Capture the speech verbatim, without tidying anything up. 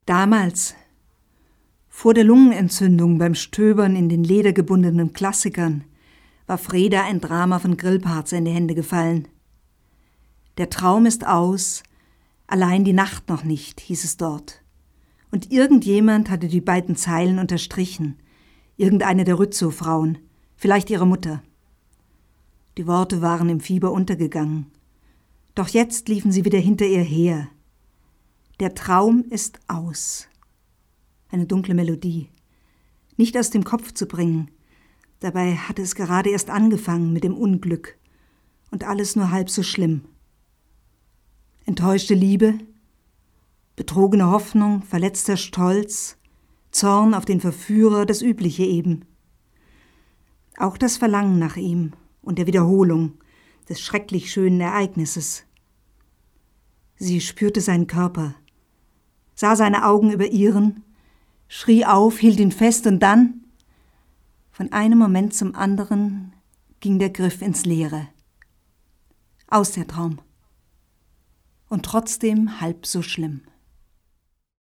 Damals, vor der Lungenentzündung beim Stöbern in den ledergebundenen Klassikern, war Freda ein Drama von Grillparzer in die Hände gefallen. Der Traum ist aus, allein die Nacht noch nicht, hieß es dort. Und irgendjemand hatte die beiden Zeilen unterstrichen, irgendeine der Rützow-Frauen, vielleicht ihre Mutter. Die Worte waren im Fieber untergegangen. Doch jetzt liefen sie wieder hinter ihr her. Der Traum ist aus. Eine dunkle Melodie. Nicht aus dem Kopf zu bringen. Dabei hatte es gerade erst angefangen mit dem Unglück. Und alles nur halb so schlimm. Enttäuschte Liebe, betrogene Hoffnung, verletzter Stolz, Zorn auf den Verführer, das Übliche eben. Auch das Verlangen nach ihm und der Wiederholung des schrecklich schönen Ereignisses. Sie spürte seinen Körper, sah seine Augen über ihren, schrie auf, hielt ihn fest und dann, von einem Moment zum anderen, ging der Griff ins Leere. Aus der Traum. Und trotzdem halb so schlimm.